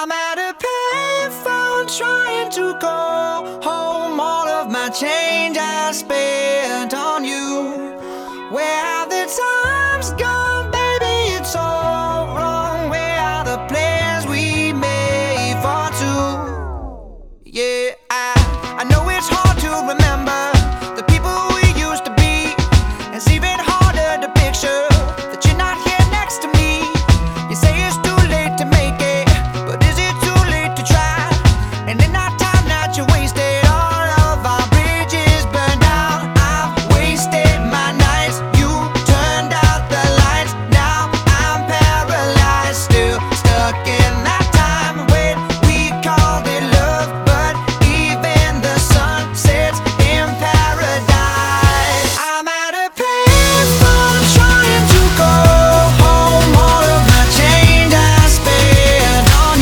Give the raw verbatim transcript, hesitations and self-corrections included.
I'm at a payphone trying to call home. All of my change I spent on you.